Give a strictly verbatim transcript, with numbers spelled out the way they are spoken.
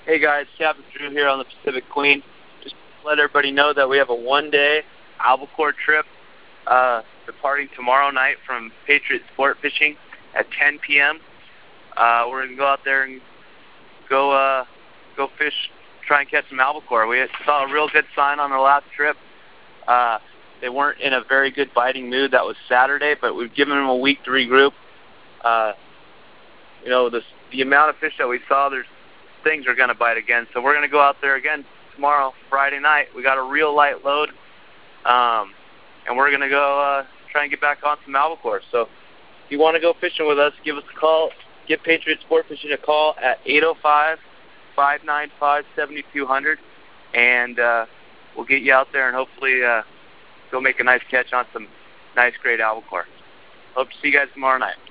Hey guys, Captain Drew here on the Pacific Queen. Just let everybody know that we have a one-day albacore trip uh, departing tomorrow night from Patriot Sport Fishing at ten p m Uh, we're going to go out there and go uh, go fish, try and catch some albacore. We saw a real good sign on our last trip. Uh, they weren't in a very good biting mood. That was Saturday, but we've given them a week to regroup. Uh, you know, the, the amount of fish that we saw, there's things are going to bite again. So we're going to go out there again tomorrow, Friday night. We got a real light load, um, and we're going to go uh, try and get back on some albacore. So if you want to go fishing with us, give us a call. Give Patriot Sport Fishing a call at eight oh five, five nine five, seven two zero zero, and uh, we'll get you out there and hopefully uh, go make a nice catch on some nice, great albacore. Hope to see you guys tomorrow night.